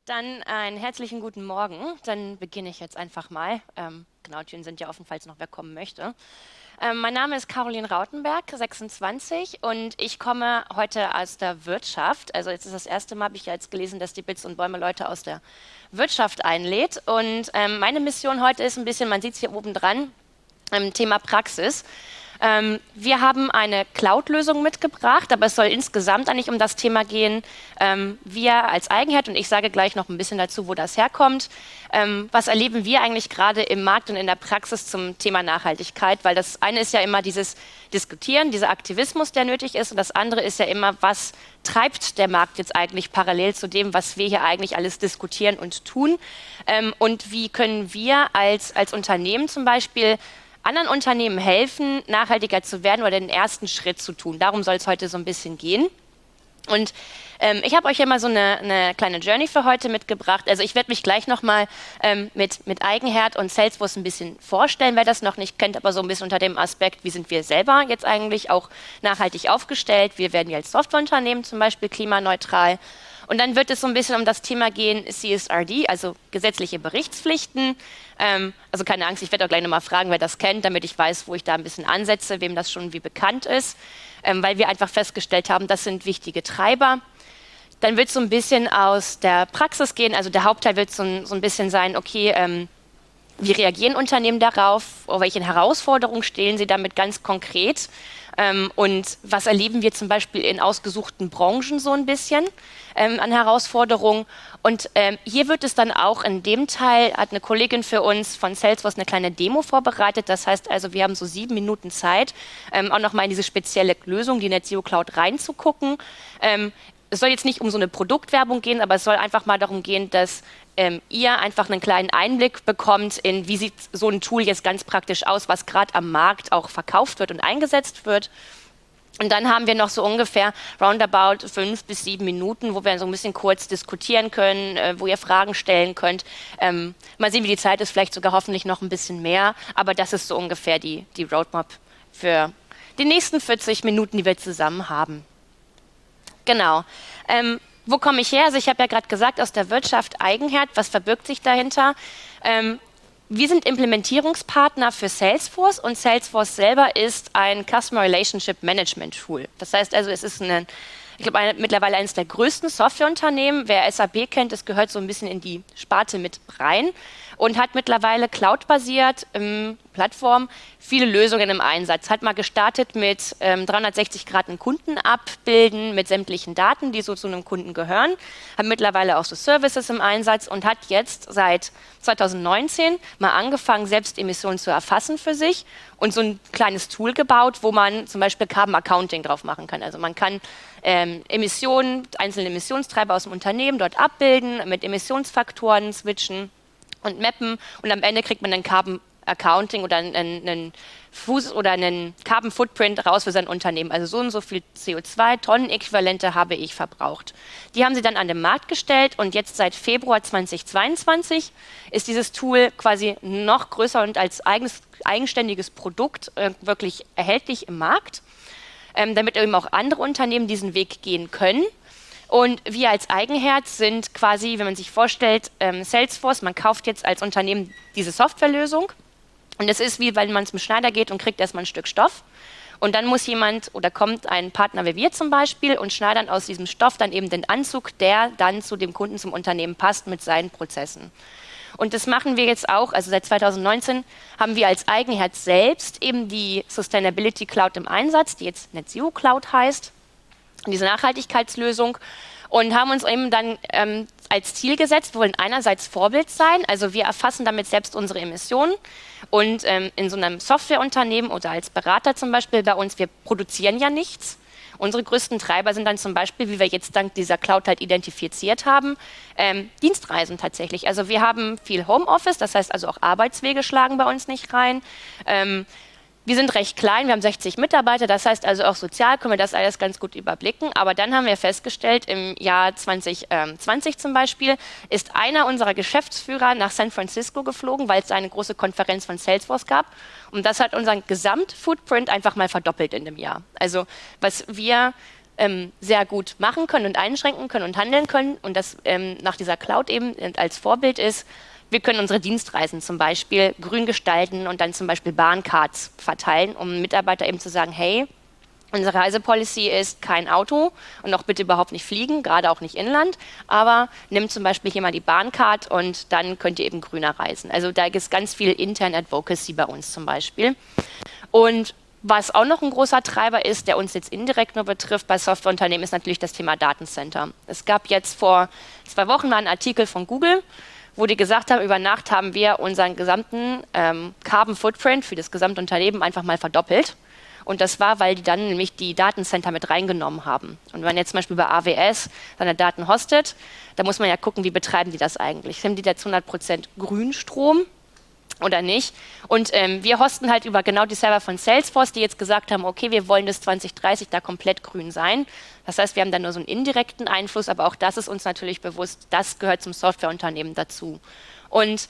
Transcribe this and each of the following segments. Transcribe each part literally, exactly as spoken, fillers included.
Dann einen herzlichen guten Morgen. Dann beginne ich jetzt einfach mal. Ähm, genau, Türen sind ja offen, falls noch wer kommen möchte. Ähm, mein Name ist Caroline Rautenberg, sechsundzwanzig, und ich komme heute aus der Wirtschaft. Also jetzt ist das erste Mal, habe ich ja jetzt gelesen, dass die Bits und Bäume Leute aus der Wirtschaft einlädt. Und ähm, meine Mission heute ist ein bisschen, man sieht es hier oben dran, ähm, Thema Praxis. Ähm, wir haben eine Cloud-Lösung mitgebracht, aber es soll insgesamt eigentlich um das Thema gehen, ähm, wir als Eigenherd, und ich sage gleich noch ein bisschen dazu, wo das herkommt, ähm, was erleben wir eigentlich gerade im Markt und in der Praxis zum Thema Nachhaltigkeit, weil das eine ist ja immer dieses Diskutieren, dieser Aktivismus, der nötig ist, und das andere ist ja immer, was treibt der Markt jetzt eigentlich parallel zu dem, was wir hier eigentlich alles diskutieren und tun, ähm, und wie können wir als, als Unternehmen zum Beispiel anderen Unternehmen helfen, nachhaltiger zu werden oder den ersten Schritt zu tun. Darum soll es heute so ein bisschen gehen. Und ähm, ich habe euch ja mal so eine, eine kleine Journey für heute mitgebracht. Also ich werde mich gleich nochmal ähm, mit, mit Eigenherd und Salesforce ein bisschen vorstellen, wer das noch nicht kennt, aber so ein bisschen unter dem Aspekt, wie sind wir selber jetzt eigentlich auch nachhaltig aufgestellt. Wir werden ja als Softwareunternehmen zum Beispiel klimaneutral. Und dann wird es so ein bisschen um das Thema gehen, C S R D, also gesetzliche Berichtspflichten. Ähm, also keine Angst, ich werde auch gleich nochmal fragen, wer das kennt, damit ich weiß, wo ich da ein bisschen ansetze, wem das schon wie bekannt ist, ähm, weil wir einfach festgestellt haben, das sind wichtige Treiber. Dann wird es so ein bisschen aus der Praxis gehen, also der Hauptteil wird so ein, so ein bisschen sein, okay, ähm, wie reagieren Unternehmen darauf, auf welche Herausforderungen stehen sie damit ganz konkret, ähm, und was erleben wir zum Beispiel in ausgesuchten Branchen so ein bisschen ähm, an Herausforderungen. Und ähm, hier wird es dann auch in dem Teil, hat eine Kollegin für uns von Salesforce eine kleine Demo vorbereitet. Das heißt also, wir haben so sieben Minuten Zeit, ähm, auch nochmal in diese spezielle Lösung, die NetZero Cloud, reinzugucken. Ähm, Es soll jetzt nicht um so eine Produktwerbung gehen, aber es soll einfach mal darum gehen, dass ähm, ihr einfach einen kleinen Einblick bekommt in, wie sieht so ein Tool jetzt ganz praktisch aus, was gerade am Markt auch verkauft wird und eingesetzt wird. Und dann haben wir noch so ungefähr roundabout fünf bis sieben Minuten, wo wir so ein bisschen kurz diskutieren können, äh, wo ihr Fragen stellen könnt. Ähm, mal sehen, wie die Zeit ist, vielleicht sogar hoffentlich noch ein bisschen mehr, aber das ist so ungefähr die, die Roadmap für die nächsten vierzig Minuten, die wir zusammen haben. Genau. Ähm, wo komme ich her? Also ich habe ja gerade gesagt, aus der Wirtschaft Eigenherd. Was verbirgt sich dahinter? Ähm, wir sind Implementierungspartner für Salesforce, und Salesforce selber ist ein Customer Relationship Management Tool. Das heißt also, es ist ein, ich glaube, eine, mittlerweile eines der größten Softwareunternehmen. Wer S A P kennt, das gehört so ein bisschen in die Sparte mit rein und hat mittlerweile cloudbasiert ähm, Plattform viele Lösungen im Einsatz. Hat mal gestartet mit ähm, dreihundertsechzig Grad einen Kunden abbilden, mit sämtlichen Daten, die so zu einem Kunden gehören. Hat mittlerweile auch so Services im Einsatz und hat jetzt seit zweitausendneunzehn mal angefangen, selbst Emissionen zu erfassen für sich und so ein kleines Tool gebaut, wo man zum Beispiel Carbon Accounting drauf machen kann. Also man kann ähm, Emissionen, einzelne Emissionstreiber aus dem Unternehmen dort abbilden, mit Emissionsfaktoren switchen und mappen, und am Ende kriegt man dann Carbon Accounting oder einen, einen Fuß oder einen Carbon Footprint raus für sein Unternehmen. Also so und so viel C O zwei Tonnen-Äquivalente habe ich verbraucht. Die haben sie dann an den Markt gestellt, und jetzt seit Februar zweitausendzweiundzwanzig ist dieses Tool quasi noch größer und als eigenes, eigenständiges Produkt äh, wirklich erhältlich im Markt, ähm, damit eben auch andere Unternehmen diesen Weg gehen können. Und wir als Eigenherd sind quasi, wenn man sich vorstellt, ähm, Salesforce, man kauft jetzt als Unternehmen diese Softwarelösung. Und es ist wie, wenn man zum Schneider geht und kriegt erstmal ein Stück Stoff. Und dann muss jemand oder kommt ein Partner wie wir zum Beispiel und schneidern aus diesem Stoff dann eben den Anzug, der dann zu dem Kunden, zum Unternehmen passt mit seinen Prozessen. Und das machen wir jetzt auch, also seit zweitausendneunzehn haben wir als Eigenherd selbst eben die Sustainability Cloud im Einsatz, die jetzt NetZero Cloud heißt, diese Nachhaltigkeitslösung, und haben uns eben dann ähm, als Ziel gesetzt, wir wollen einerseits Vorbild sein, also wir erfassen damit selbst unsere Emissionen, und ähm, in so einem Softwareunternehmen oder als Berater zum Beispiel bei uns, wir produzieren ja nichts. Unsere größten Treiber sind dann zum Beispiel, wie wir jetzt dank dieser Cloud halt identifiziert haben, ähm, Dienstreisen tatsächlich. Also wir haben viel Homeoffice, das heißt also auch Arbeitswege schlagen bei uns nicht rein. Ähm, Wir sind recht klein, wir haben sechzig Mitarbeiter, das heißt also auch sozial können wir das alles ganz gut überblicken. Aber dann haben wir festgestellt, im Jahr zwanzig zwanzig zum Beispiel ist einer unserer Geschäftsführer nach San Francisco geflogen, weil es da eine große Konferenz von Salesforce gab. Und das hat unseren Gesamtfootprint einfach mal verdoppelt in dem Jahr. Also was wir ähm, sehr gut machen können und einschränken können und handeln können und das ähm, nach dieser Cloud eben als Vorbild ist, wir können unsere Dienstreisen zum Beispiel grün gestalten und dann zum Beispiel Bahncards verteilen, um Mitarbeiter eben zu sagen, hey, unsere Reisepolicy ist kein Auto und auch bitte überhaupt nicht fliegen, gerade auch nicht inland, aber nimmt zum Beispiel hier mal die Bahncard und dann könnt ihr eben grüner reisen. Also da gibt es ganz viel interne Advocacy bei uns zum Beispiel. Und was auch noch ein großer Treiber ist, der uns jetzt indirekt nur betrifft bei Softwareunternehmen, ist natürlich das Thema Datencenter. Es gab jetzt vor zwei Wochen mal einen Artikel von Google, wo die gesagt haben, über Nacht haben wir unseren gesamten ähm, Carbon Footprint für das gesamte Unternehmen einfach mal verdoppelt. Und das war, weil die dann nämlich die Datencenter mit reingenommen haben. Und wenn man jetzt zum Beispiel bei A W S seine Daten hostet, da muss man ja gucken, wie betreiben die das eigentlich? Haben die da zu hundert Prozent Grünstrom oder nicht? Und ähm, wir hosten halt über genau die Server von Salesforce, die jetzt gesagt haben, okay, wir wollen bis zwanzig dreißig da komplett grün sein. Das heißt, wir haben dann nur so einen indirekten Einfluss, aber auch das ist uns natürlich bewusst, das gehört zum Softwareunternehmen dazu. Und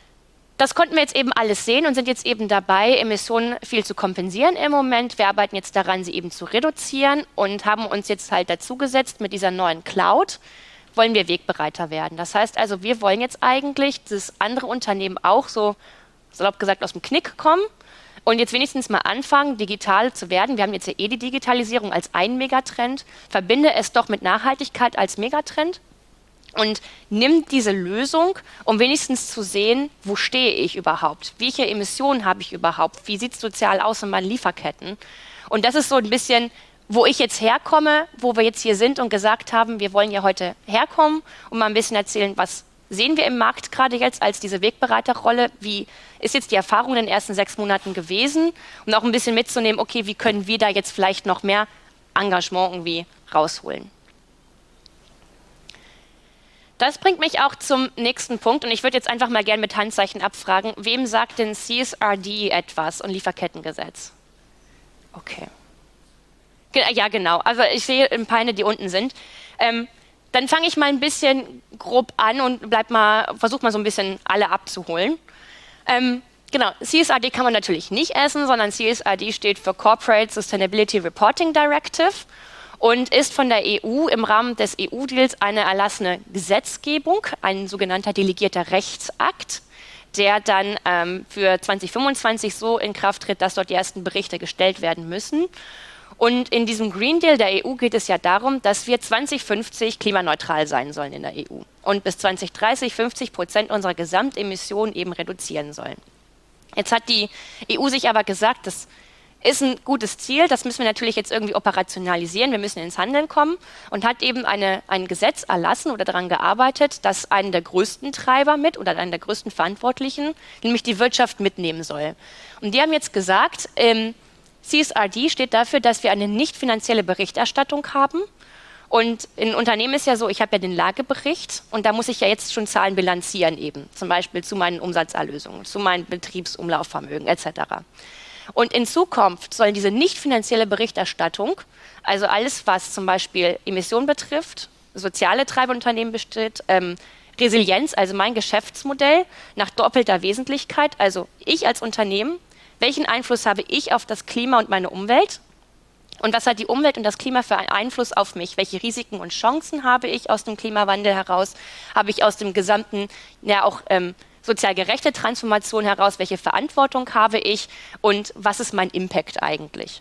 das konnten wir jetzt eben alles sehen und sind jetzt eben dabei, Emissionen viel zu kompensieren im Moment. Wir arbeiten jetzt daran, sie eben zu reduzieren und haben uns jetzt halt dazu gesetzt, mit dieser neuen Cloud wollen wir Wegbereiter werden. Das heißt also, wir wollen jetzt eigentlich das andere Unternehmen auch so, salopp gesagt, aus dem Knick kommen und jetzt wenigstens mal anfangen, digital zu werden. Wir haben jetzt ja eh die Digitalisierung als einen Megatrend, verbinde es doch mit Nachhaltigkeit als Megatrend. Und nimmt diese Lösung, um wenigstens zu sehen, wo stehe ich überhaupt? Welche Emissionen habe ich überhaupt? Wie sieht es sozial aus in meinen Lieferketten? Und das ist so ein bisschen, wo ich jetzt herkomme, wo wir jetzt hier sind und gesagt haben, wir wollen ja heute herkommen und mal ein bisschen erzählen, was sehen wir im Markt gerade jetzt als diese Wegbereiterrolle? Wie ist jetzt die Erfahrung in den ersten sechs Monaten gewesen? Und auch ein bisschen mitzunehmen, okay, wie können wir da jetzt vielleicht noch mehr Engagement irgendwie rausholen? Das bringt mich auch zum nächsten Punkt und ich würde jetzt einfach mal gerne mit Handzeichen abfragen, wem sagt denn C S R D etwas und Lieferkettengesetz? Okay. Ja, genau. Also ich sehe ein paar, die unten sind. Ähm, dann fange ich mal ein bisschen grob an und bleib mal, versuche mal so ein bisschen alle abzuholen. Ähm, genau, C S R D kann man natürlich nicht essen, sondern C S R D steht für Corporate Sustainability Reporting Directive. Und ist von der E U im Rahmen des E U-Deals eine erlassene Gesetzgebung, ein sogenannter delegierter Rechtsakt, der dann ähm, für zwanzig fünfundzwanzig so in Kraft tritt, dass dort die ersten Berichte gestellt werden müssen. Und in diesem Green Deal der E U geht es ja darum, dass wir zwanzig fünfzig klimaneutral sein sollen in der E U und bis zwanzig dreißig fünfzig Prozent unserer Gesamtemissionen eben reduzieren sollen. Jetzt hat die E U sich aber gesagt, dass ist ein gutes Ziel, das müssen wir natürlich jetzt irgendwie operationalisieren, wir müssen ins Handeln kommen und hat eben eine, ein Gesetz erlassen oder daran gearbeitet, dass einen der größten Treiber mit oder einen der größten Verantwortlichen, nämlich die Wirtschaft mitnehmen soll. Und die haben jetzt gesagt, ähm, C S R D steht dafür, dass wir eine nicht finanzielle Berichterstattung haben. Und in Unternehmen ist ja so, ich habe ja den Lagebericht und da muss ich ja jetzt schon Zahlen bilanzieren eben, zum Beispiel zu meinen Umsatzerlösungen, zu meinem Betriebsumlaufvermögen et cetera. Und in Zukunft soll diese nicht finanzielle Berichterstattung, also alles, was zum Beispiel Emissionen betrifft, soziale Treiberunternehmen besteht, ähm, Resilienz, also mein Geschäftsmodell nach doppelter Wesentlichkeit, also ich als Unternehmen, welchen Einfluss habe ich auf das Klima und meine Umwelt? Und was hat die Umwelt und das Klima für einen Einfluss auf mich? Welche Risiken und Chancen habe ich aus dem Klimawandel heraus? Habe ich aus dem gesamten, ja auch ähm, sozial gerechte Transformation heraus, welche Verantwortung habe ich und was ist mein Impact eigentlich?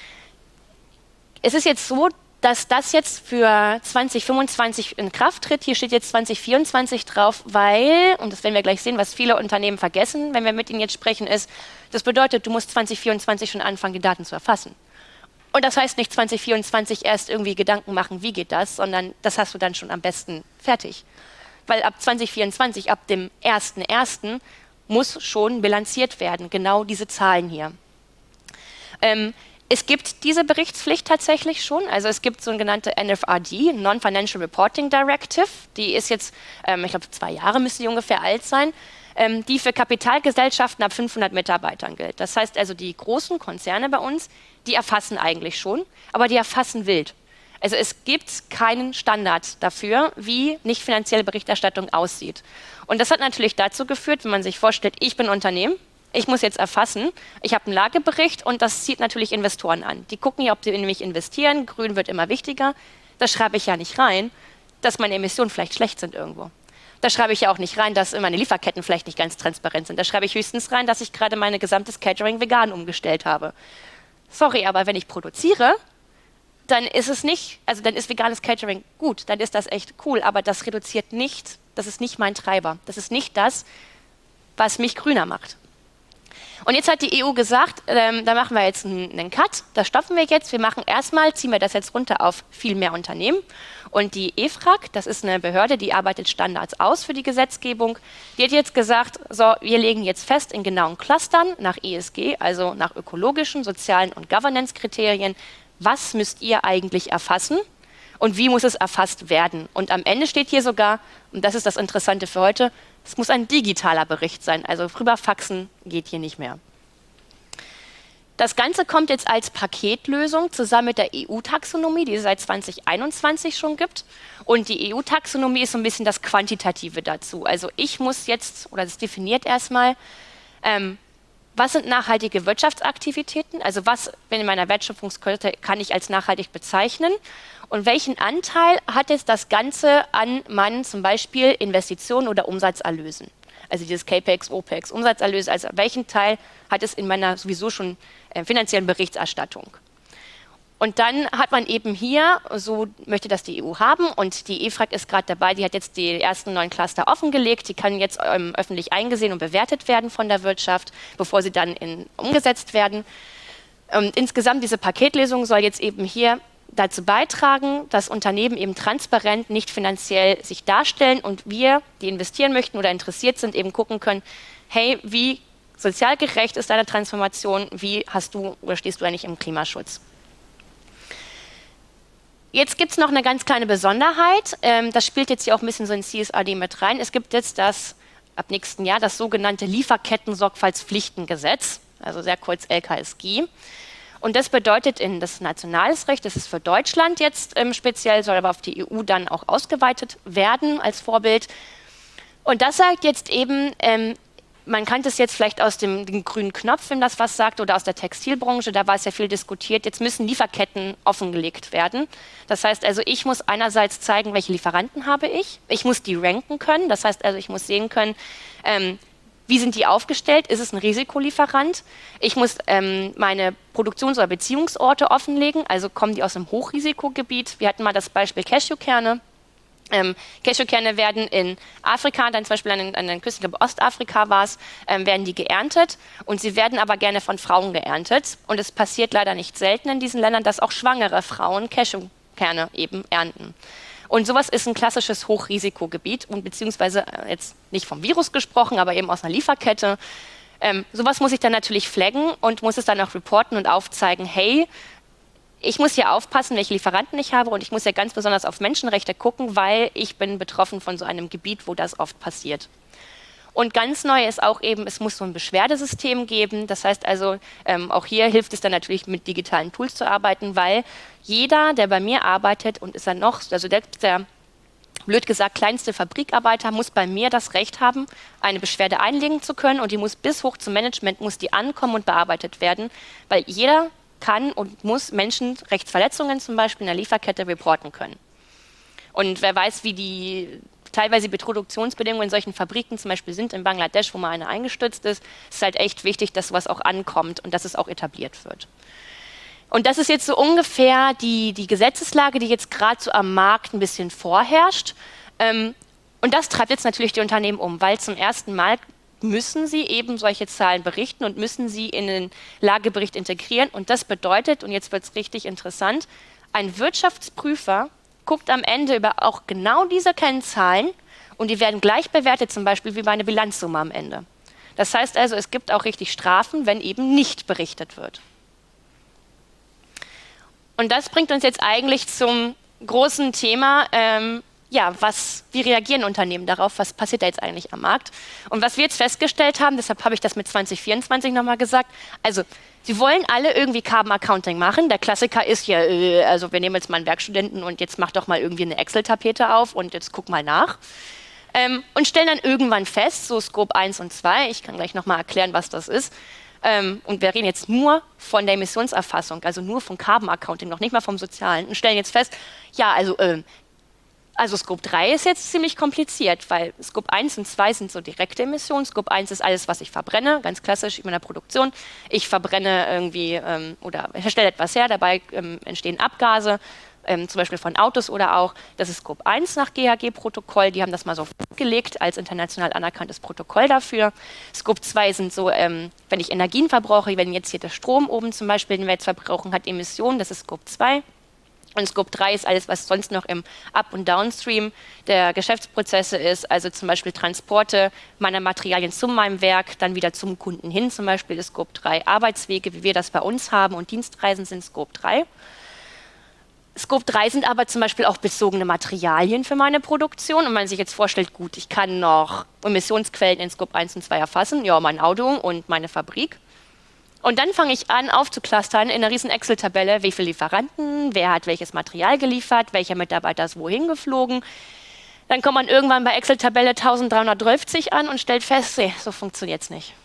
Es ist jetzt so, dass das jetzt für zwanzig fünfundzwanzig in Kraft tritt. Hier steht jetzt zwanzig vierundzwanzig drauf, weil, und das werden wir gleich sehen, was viele Unternehmen vergessen, wenn wir mit ihnen jetzt sprechen, ist, das bedeutet, du musst zwanzig vierundzwanzig schon anfangen, die Daten zu erfassen. Und das heißt nicht zwanzig vierundzwanzig erst irgendwie Gedanken machen, wie geht das, sondern das hast du dann schon am besten fertig. Weil ab zwanzig vierundzwanzig, ab dem ersten ersten muss schon bilanziert werden, genau diese Zahlen hier. Ähm, es gibt diese Berichtspflicht tatsächlich schon, also es gibt so eine genannte N F R D, Non-Financial Reporting Directive, die ist jetzt, ähm, ich glaube zwei Jahre müsste die ungefähr alt sein, ähm, die für Kapitalgesellschaften ab fünfhundert Mitarbeitern gilt. Das heißt also, die großen Konzerne bei uns, die erfassen eigentlich schon, aber die erfassen wild. Also es gibt keinen Standard dafür, wie nicht finanzielle Berichterstattung aussieht. Und das hat natürlich dazu geführt, wenn man sich vorstellt, ich bin Unternehmen, ich muss jetzt erfassen, ich habe einen Lagebericht und das zieht natürlich Investoren an. Die gucken ja, ob sie in mich investieren, grün wird immer wichtiger. Das schreibe ich ja nicht rein, dass meine Emissionen vielleicht schlecht sind irgendwo. Da schreibe ich ja auch nicht rein, dass meine Lieferketten vielleicht nicht ganz transparent sind. Da schreibe ich höchstens rein, dass ich gerade mein gesamtes Catering vegan umgestellt habe. Sorry, aber wenn ich produziere, dann ist es nicht, also dann ist veganes Catering gut, dann ist das echt cool, aber das reduziert nicht, das ist nicht mein Treiber. Das ist nicht das, was mich grüner macht. Und jetzt hat die E U gesagt, ähm, da machen wir jetzt einen, einen Cut, das stoppen wir jetzt. Wir machen erstmal, ziehen wir das jetzt runter auf viel mehr Unternehmen. Und die E F R A G, das ist eine Behörde, die arbeitet Standards aus für die Gesetzgebung, die hat jetzt gesagt, so, wir legen jetzt fest in genauen Clustern nach E S G, also nach ökologischen, sozialen und Governance-Kriterien, was müsst ihr eigentlich erfassen und wie muss es erfasst werden. Und am Ende steht hier sogar, und das ist das Interessante für heute, es muss ein digitaler Bericht sein, also rüber faxen geht hier nicht mehr. Das Ganze kommt jetzt als Paketlösung zusammen mit der E U-Taxonomie, die es seit zweitausendeinundzwanzig schon gibt. Und die E U-Taxonomie ist so ein bisschen das Quantitative dazu. Also ich muss jetzt, oder das definiert erstmal, ähm, was sind nachhaltige Wirtschaftsaktivitäten? Also was, wenn in meiner Wertschöpfungskette, kann ich als nachhaltig bezeichnen? Und welchen Anteil hat jetzt das Ganze an meinen zum Beispiel Investitionen oder Umsatzerlösen? Also dieses CAPEX, OPEX, Umsatzerlöse, also welchen Teil hat es in meiner sowieso schon äh, finanziellen Berichterstattung? Und dann hat man eben hier, so möchte das die E U haben und die E F R A G ist gerade dabei, die hat jetzt die ersten neun Cluster offengelegt, die können jetzt ähm, öffentlich eingesehen und bewertet werden von der Wirtschaft, bevor sie dann in, umgesetzt werden. Und insgesamt diese Paketlösung soll jetzt eben hier dazu beitragen, dass Unternehmen eben transparent, nicht finanziell sich darstellen und wir, die investieren möchten oder interessiert sind, eben gucken können, hey, wie sozial gerecht ist deine Transformation, wie hast du oder stehst du eigentlich im Klimaschutz? Jetzt gibt es noch eine ganz kleine Besonderheit, ähm, das spielt jetzt hier auch ein bisschen so in C S R D mit rein. Es gibt jetzt das, ab nächsten Jahr, das sogenannte Lieferketten-Sorgfaltspflichtengesetz, also sehr kurz L K S G. Und das bedeutet in das nationales Recht, das ist für Deutschland jetzt ähm, speziell, soll aber auf die E U dann auch ausgeweitet werden als Vorbild. Und das sagt jetzt eben, ähm, man kannte es jetzt vielleicht aus dem, dem grünen Knopf, wenn das was sagt, oder aus der Textilbranche, da war es ja viel diskutiert, jetzt müssen Lieferketten offengelegt werden. Das heißt also, ich muss einerseits zeigen, welche Lieferanten habe ich, ich muss die ranken können, das heißt also, ich muss sehen können, ähm, wie sind die aufgestellt? Ist es ein Risikolieferant? Ich muss ähm, meine Produktions- oder Beziehungsorte offenlegen, also kommen die aus einem Hochrisikogebiet. Wir hatten mal das Beispiel Cashewkerne. Ähm, Cashewkerne werden in Afrika, dann zum Beispiel an den, an den Küsten, ich glaube Ostafrika war es, ähm, werden die geerntet und sie werden aber gerne von Frauen geerntet. Und es passiert leider nicht selten in diesen Ländern, dass auch schwangere Frauen Cashewkerne eben ernten. Und sowas ist ein klassisches Hochrisikogebiet und beziehungsweise jetzt nicht vom Virus gesprochen, aber eben aus einer Lieferkette. Ähm, sowas muss ich dann natürlich flaggen und muss es dann auch reporten und aufzeigen, hey, ich muss hier aufpassen, welche Lieferanten ich habe und ich muss ja ganz besonders auf Menschenrechte gucken, weil ich bin betroffen von so einem Gebiet, wo das oft passiert. Und ganz neu ist auch eben, es muss so ein Beschwerdesystem geben. Das heißt also, ähm, auch hier hilft es dann natürlich mit digitalen Tools zu arbeiten, weil jeder, der bei mir arbeitet und ist dann noch, also der, der blöd gesagt kleinste Fabrikarbeiter, muss bei mir das Recht haben, eine Beschwerde einlegen zu können und die muss bis hoch zum Management, muss die ankommen und bearbeitet werden, weil jeder kann und muss Menschenrechtsverletzungen zum Beispiel in der Lieferkette reporten können. Und wer weiß, wie die teilweise die Produktionsbedingungen in solchen Fabriken zum Beispiel sind in Bangladesch, wo mal eine eingestürzt ist, ist halt echt wichtig, dass sowas auch ankommt und dass es auch etabliert wird. Und das ist jetzt so ungefähr die, die Gesetzeslage, die jetzt gerade so am Markt ein bisschen vorherrscht. Ähm, und das treibt jetzt natürlich die Unternehmen um, weil zum ersten Mal müssen sie eben solche Zahlen berichten und müssen sie in den Lagebericht integrieren. Und das bedeutet, und jetzt wird es richtig interessant, ein Wirtschaftsprüfer guckt am Ende über auch genau diese Kennzahlen und die werden gleich bewertet, zum Beispiel wie bei einer Bilanzsumme am Ende. Das heißt also, es gibt auch richtig Strafen, wenn eben nicht berichtet wird. Und das bringt uns jetzt eigentlich zum großen Thema, ähm, ja, was, wie reagieren Unternehmen darauf, was passiert da jetzt eigentlich am Markt? Und was wir jetzt festgestellt haben, deshalb habe ich das mit zwanzig vierundzwanzig nochmal gesagt, also sie wollen alle irgendwie Carbon Accounting machen. Der Klassiker ist ja, äh, also wir nehmen jetzt mal einen Werkstudenten und jetzt mach doch mal irgendwie eine Excel-Tapete auf und jetzt guck mal nach. ähm, und stellen dann irgendwann fest, so Scope eins und zwei, ich kann gleich nochmal erklären, was das ist, ähm, und wir reden jetzt nur von der Emissionserfassung, also nur von Carbon Accounting, noch nicht mal vom Sozialen, und stellen jetzt fest, ja, also ähm, Also Scope drei ist jetzt ziemlich kompliziert, weil Scope eins und zwei sind so direkte Emissionen. Scope eins ist alles, was ich verbrenne, ganz klassisch in meiner Produktion. Ich verbrenne irgendwie ähm, oder herstelle etwas her, dabei ähm, entstehen Abgase, ähm, zum Beispiel von Autos oder auch. Das ist Scope eins nach G H G-Protokoll. Die haben das mal so gelegt als international anerkanntes Protokoll dafür. Scope zwei sind so, ähm, wenn ich Energien verbrauche, wenn jetzt hier der Strom oben zum Beispiel, den wir jetzt verbrauchen, hat Emissionen, das ist Scope zwei. Und Scope drei ist alles, was sonst noch im Up- und Downstream der Geschäftsprozesse ist, also zum Beispiel Transporte meiner Materialien zu meinem Werk, dann wieder zum Kunden hin, zum Beispiel ist Scope drei Arbeitswege, wie wir das bei uns haben, und Dienstreisen sind Scope drei. Scope drei sind aber zum Beispiel auch bezogene Materialien für meine Produktion. Und wenn man sich jetzt vorstellt, gut, ich kann noch Emissionsquellen in Scope eins und zwei erfassen, ja, mein Auto und meine Fabrik. Und dann fange ich an, aufzuklustern in einer riesen Excel-Tabelle, wie viele Lieferanten, wer hat welches Material geliefert, welcher Mitarbeiter ist wohin geflogen. Dann kommt man irgendwann bei Excel-Tabelle eintausenddreihundertdreißig an und stellt fest, nee, so funktioniert es nicht.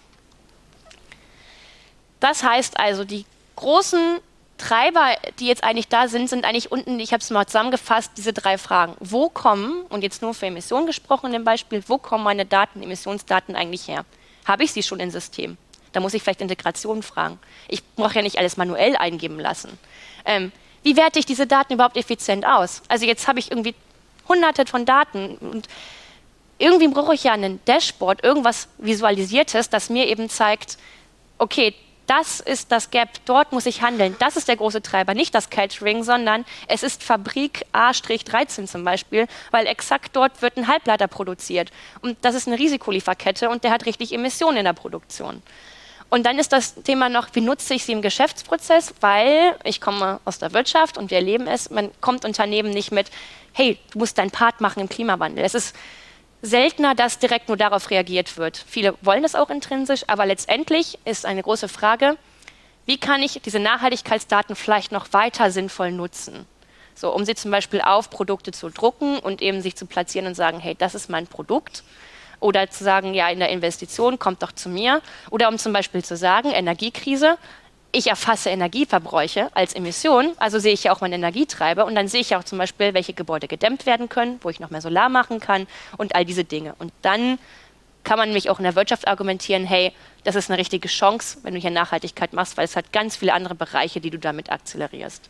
Das heißt also, die großen Treiber, die jetzt eigentlich da sind, sind eigentlich unten, ich habe es mal zusammengefasst, diese drei Fragen. Wo kommen, und jetzt nur für Emissionen gesprochen in dem Beispiel, wo kommen meine Daten, Emissionsdaten eigentlich her? Habe ich sie schon im System? Da muss ich vielleicht Integration fragen. Ich brauche ja nicht alles manuell eingeben lassen. Ähm, wie werte ich diese Daten überhaupt effizient aus? Also jetzt habe ich irgendwie hunderte von Daten und irgendwie brauche ich ja ein Dashboard, irgendwas Visualisiertes, das mir eben zeigt, okay, das ist das Gap, dort muss ich handeln. Das ist der große Treiber, nicht das Catering, sondern es ist Fabrik A dreizehn zum Beispiel, weil exakt dort wird ein Halbleiter produziert. Und das ist eine Risikolieferkette und der hat richtig Emissionen in der Produktion. Und dann ist das Thema noch, wie nutze ich sie im Geschäftsprozess, weil ich komme aus der Wirtschaft und wir erleben es, man kommt Unternehmen nicht mit, hey, du musst deinen Part machen im Klimawandel. Es ist seltener, dass direkt nur darauf reagiert wird. Viele wollen das auch intrinsisch, aber letztendlich ist eine große Frage, wie kann ich diese Nachhaltigkeitsdaten vielleicht noch weiter sinnvoll nutzen? So, um sie zum Beispiel auf Produkte zu drucken und eben sich zu platzieren und sagen, hey, das ist mein Produkt. Oder zu sagen, ja, in der Investition, kommt doch zu mir. Oder um zum Beispiel zu sagen, Energiekrise, ich erfasse Energieverbräuche als Emission, also sehe ich ja auch meine Energietreiber und dann sehe ich ja auch zum Beispiel, welche Gebäude gedämmt werden können, wo ich noch mehr Solar machen kann und all diese Dinge. Und dann kann man nämlich auch in der Wirtschaft argumentieren, hey, das ist eine richtige Chance, wenn du hier Nachhaltigkeit machst, weil es hat ganz viele andere Bereiche, die du damit akzelerierst.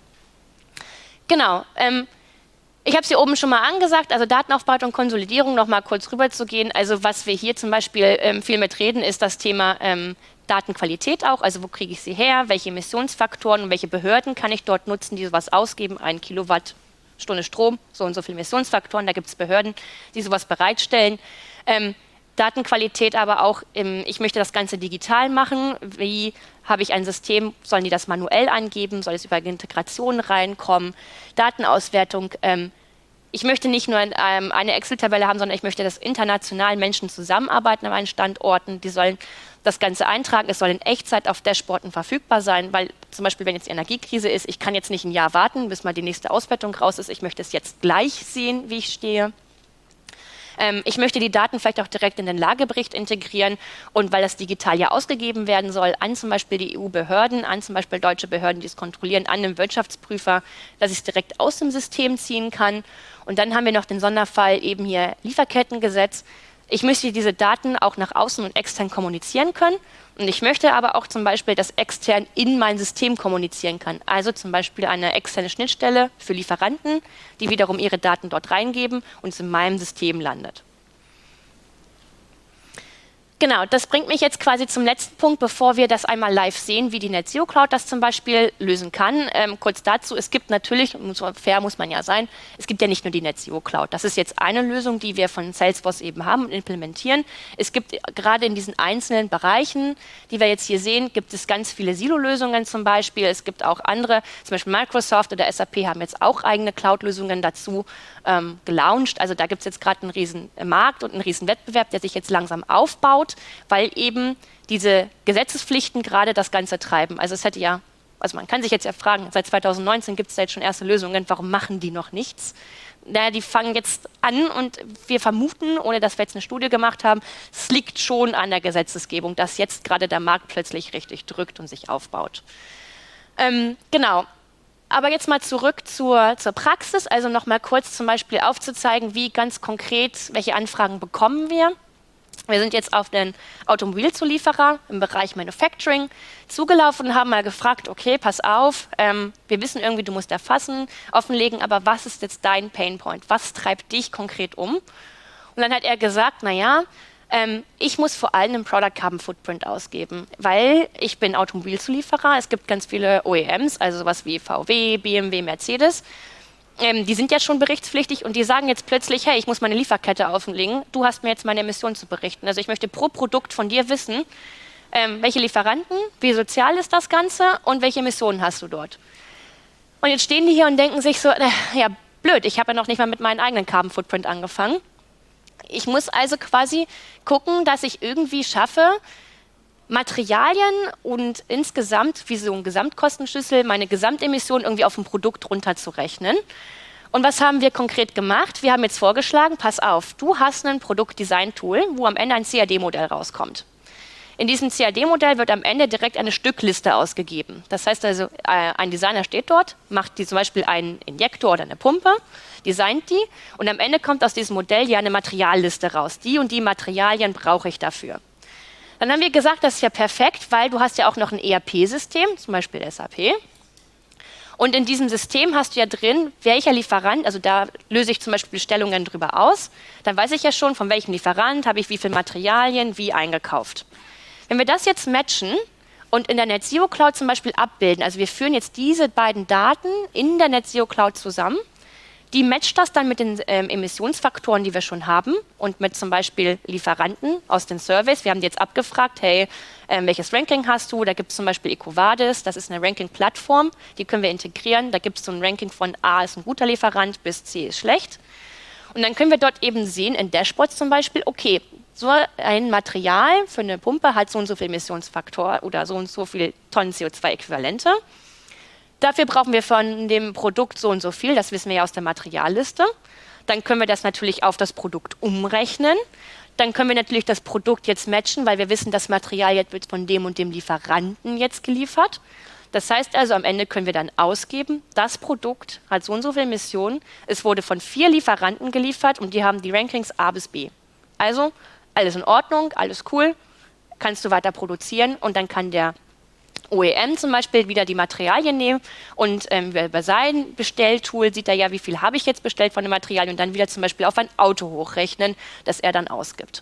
Genau, ähm, ich habe es hier oben schon mal angesagt, also Datenaufbereitung und Konsolidierung, noch mal kurz rüber zu gehen. Also was wir hier zum Beispiel ähm, viel mit reden, ist das Thema ähm, Datenqualität auch, also wo kriege ich sie her, welche Emissionsfaktoren und welche Behörden kann ich dort nutzen, die sowas ausgeben, ein Kilowattstunde Strom, so und so viele Emissionsfaktoren, da gibt es Behörden, die sowas bereitstellen. Ähm, Datenqualität aber auch, im, ich möchte das Ganze digital machen, wie habe ich ein System, sollen die das manuell angeben, soll es über Integration reinkommen, Datenauswertung, ähm, ich möchte nicht nur ähm, eine Excel-Tabelle haben, sondern ich möchte, dass international Menschen zusammenarbeiten an meinen Standorten, die sollen das Ganze eintragen, es soll in Echtzeit auf Dashboarden verfügbar sein, weil zum Beispiel, wenn jetzt die Energiekrise ist, ich kann jetzt nicht ein Jahr warten, bis mal die nächste Auswertung raus ist, ich möchte es jetzt gleich sehen, wie ich stehe. Ähm, ich möchte die Daten vielleicht auch direkt in den Lagebericht integrieren und weil das digital ja ausgegeben werden soll, an zum Beispiel die E U-Behörden, an zum Beispiel deutsche Behörden, die es kontrollieren, an den Wirtschaftsprüfer, dass ich es direkt aus dem System ziehen kann. Und dann haben wir noch den Sonderfall eben hier Lieferkettengesetz. Ich möchte diese Daten auch nach außen und extern kommunizieren können. Und ich möchte aber auch zum Beispiel, dass extern in mein System kommunizieren kann. Also zum Beispiel eine externe Schnittstelle für Lieferanten, die wiederum ihre Daten dort reingeben und es in meinem System landet. Genau, das bringt mich jetzt quasi zum letzten Punkt, bevor wir das einmal live sehen, wie die NetZero Cloud das zum Beispiel lösen kann. Ähm, kurz dazu, es gibt natürlich, so fair muss man ja sein, es gibt ja nicht nur die NetZero Cloud. Das ist jetzt eine Lösung, die wir von Salesforce eben haben und implementieren. Es gibt gerade in diesen einzelnen Bereichen, die wir jetzt hier sehen, gibt es ganz viele Silo-Lösungen zum Beispiel. Es gibt auch andere, zum Beispiel Microsoft oder S A P haben jetzt auch eigene Cloud-Lösungen dazu ähm, gelauncht. Also da gibt es jetzt gerade einen riesen Markt und einen riesen Wettbewerb, der sich jetzt langsam aufbaut, weil eben diese Gesetzespflichten gerade das Ganze treiben. Also es hätte ja, Also man kann sich jetzt ja fragen, seit zweitausendneunzehn gibt es da jetzt schon erste Lösungen, warum machen die noch nichts? Naja, die fangen jetzt an und wir vermuten, ohne dass wir jetzt eine Studie gemacht haben, es liegt schon an der Gesetzesgebung, dass jetzt gerade der Markt plötzlich richtig drückt und sich aufbaut. Ähm, genau. Aber jetzt mal zurück zur, zur Praxis, also nochmal kurz zum Beispiel aufzuzeigen, wie ganz konkret, welche Anfragen bekommen wir. Wir sind jetzt auf den Automobilzulieferer im Bereich Manufacturing zugelaufen und haben mal gefragt, okay, pass auf, ähm, wir wissen irgendwie, du musst erfassen, offenlegen, aber was ist jetzt dein Painpoint? Was treibt dich konkret um? Und dann hat er gesagt, naja, ähm, ich muss vor allem einen Product Carbon Footprint ausgeben, weil ich bin Automobilzulieferer, es gibt ganz viele O E Ms, also sowas wie V W, B M W, Mercedes. Ähm, die sind ja schon berichtspflichtig und die sagen jetzt plötzlich, hey, ich muss meine Lieferkette offenlegen, du hast mir jetzt meine Emissionen zu berichten. Also ich möchte pro Produkt von dir wissen, ähm, welche Lieferanten, wie sozial ist das Ganze und welche Emissionen hast du dort. Und jetzt stehen die hier und denken sich so, äh, ja blöd, ich habe ja noch nicht mal mit meinem eigenen Carbon Footprint angefangen. Ich muss also quasi gucken, dass ich irgendwie schaffe, Materialien und insgesamt, wie so ein Gesamtkostenschlüssel, meine Gesamtemission irgendwie auf ein Produkt runterzurechnen. Und was haben wir konkret gemacht? Wir haben jetzt vorgeschlagen, pass auf, du hast ein Produktdesign-Tool, wo am Ende ein C A D-Modell rauskommt. In diesem C A D-Modell wird am Ende direkt eine Stückliste ausgegeben. Das heißt also, ein Designer steht dort, macht die zum Beispiel einen Injektor oder eine Pumpe, designt die und am Ende kommt aus diesem Modell ja eine Materialliste raus. Die und die Materialien brauche ich dafür. Dann haben wir gesagt, das ist ja perfekt, weil du hast ja auch noch ein E R P-System, zum Beispiel S A P. Und in diesem System hast du ja drin, welcher Lieferant, also da löse ich zum Beispiel Bestellungen drüber aus, dann weiß ich ja schon, von welchem Lieferant habe ich wie viele Materialien wie eingekauft. Wenn wir das jetzt matchen und in der NetZero Cloud zum Beispiel abbilden, also wir führen jetzt diese beiden Daten in der NetZero Cloud zusammen, die matcht das dann mit den ähm, Emissionsfaktoren, die wir schon haben und mit zum Beispiel Lieferanten aus den Surveys. Wir haben die jetzt abgefragt, hey, ähm, welches Ranking hast du? Da gibt es zum Beispiel EcoVadis, das ist eine Ranking-Plattform, die können wir integrieren. Da gibt es so ein Ranking von A ist ein guter Lieferant bis C ist schlecht. Und dann können wir dort eben sehen, in Dashboards zum Beispiel, okay, so ein Material für eine Pumpe hat so und so viel Emissionsfaktor oder so und so viel Tonnen C O zwei Äquivalente. Dafür brauchen wir von dem Produkt so und so viel, das wissen wir ja aus der Materialliste. Dann können wir das natürlich auf das Produkt umrechnen. Dann können wir natürlich das Produkt jetzt matchen, weil wir wissen, das Material jetzt wird von dem und dem Lieferanten jetzt geliefert. Das heißt also, am Ende können wir dann ausgeben, das Produkt hat so und so viele Emissionen, es wurde von vier Lieferanten geliefert und die haben die Rankings A bis B. Also alles in Ordnung, alles cool, kannst du weiter produzieren und dann kann der O E M zum Beispiel wieder die Materialien nehmen und ähm, über sein Bestelltool sieht er ja, wie viel habe ich jetzt bestellt von den Materialien und dann wieder zum Beispiel auf ein Auto hochrechnen, das er dann ausgibt.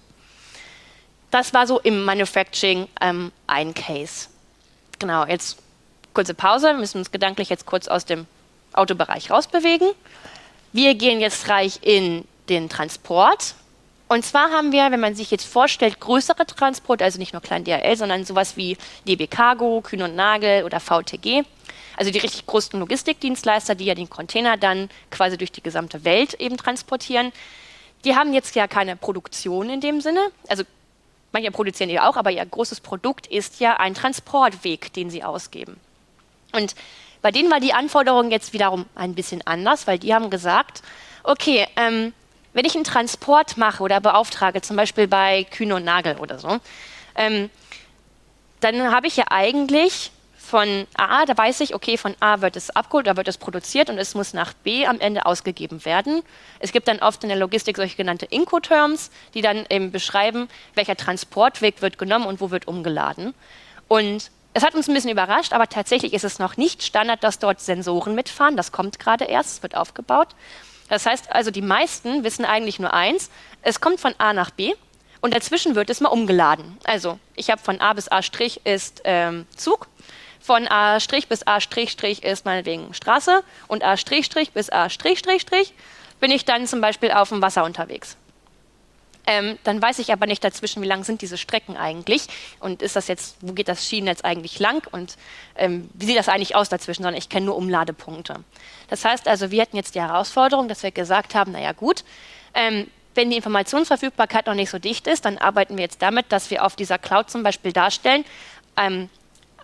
Das war so im Manufacturing ähm, ein Case. Genau, jetzt kurze Pause, wir müssen uns gedanklich jetzt kurz aus dem Autobereich rausbewegen. Wir gehen jetzt reich in den Transport. Und zwar haben wir, wenn man sich jetzt vorstellt, größere Transport, also nicht nur klein D H L, sondern sowas wie D B Cargo, Kühn und Nagel oder V T G, also die richtig großen Logistikdienstleister, die ja den Container dann quasi durch die gesamte Welt eben transportieren. Die haben jetzt ja keine Produktion in dem Sinne, also manche produzieren die auch, aber ihr großes Produkt ist ja ein Transportweg, den sie ausgeben. Und bei denen war die Anforderung jetzt wiederum ein bisschen anders, weil die haben gesagt, okay, ähm, wenn ich einen Transport mache oder beauftrage, zum Beispiel bei Kühn und Nagel oder so, ähm, dann habe ich ja eigentlich von A, da weiß ich, okay, von A wird es abgeholt, da wird es produziert und es muss nach B am Ende ausgegeben werden. Es gibt dann oft in der Logistik solche genannte Incoterms, die dann eben beschreiben, welcher Transportweg wird genommen und wo wird umgeladen. Und es hat uns ein bisschen überrascht, aber tatsächlich ist es noch nicht Standard, dass dort Sensoren mitfahren. Das kommt gerade erst, es wird aufgebaut. Das heißt also, die meisten wissen eigentlich nur eins, es kommt von A nach B und dazwischen wird es mal umgeladen. Also ich habe von A bis A' ist ähm, Zug, von A' bis A' ist meinetwegen Straße und A' bis A' bin ich dann zum Beispiel auf dem Wasser unterwegs. Ähm, dann weiß ich aber nicht dazwischen, wie lang sind diese Strecken eigentlich und ist das jetzt, wo geht das Schienennetz eigentlich lang und ähm, wie sieht das eigentlich aus dazwischen, sondern ich kenne nur Umladepunkte. Das heißt also, wir hatten jetzt die Herausforderung, dass wir gesagt haben, naja gut, ähm, wenn die Informationsverfügbarkeit noch nicht so dicht ist, dann arbeiten wir jetzt damit, dass wir auf dieser Cloud zum Beispiel darstellen, ähm,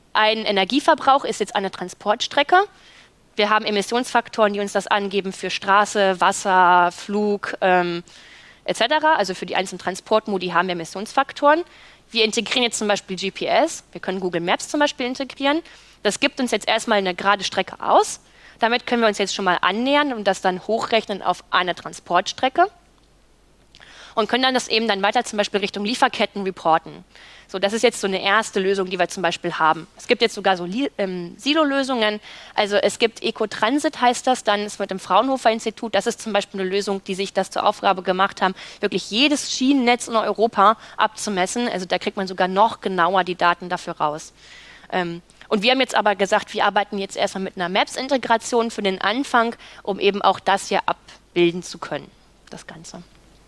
ein Energieverbrauch ist jetzt eine Transportstrecke. Wir haben Emissionsfaktoren, die uns das angeben für Straße, Wasser, Flug ähm, et cetera. Also für die einzelnen Transportmodi haben wir Emissionsfaktoren. Wir integrieren jetzt zum Beispiel G P S. Wir können Google Maps zum Beispiel integrieren. Das gibt uns jetzt erstmal eine gerade Strecke aus. Damit können wir uns jetzt schon mal annähern und das dann hochrechnen auf eine Transportstrecke. Und können dann das eben dann weiter zum Beispiel Richtung Lieferketten reporten. So, das ist jetzt so eine erste Lösung, die wir zum Beispiel haben. Es gibt jetzt sogar so ähm, Silo-Lösungen. Also es gibt Ecotransit, heißt das, dann ist mit dem Fraunhofer-Institut, das ist zum Beispiel eine Lösung, die sich das zur Aufgabe gemacht haben, wirklich jedes Schienennetz in Europa abzumessen. Also da kriegt man sogar noch genauer die Daten dafür raus. Ähm, und wir haben jetzt aber gesagt, wir arbeiten jetzt erstmal mit einer Maps-Integration für den Anfang, um eben auch das hier abbilden zu können, das Ganze.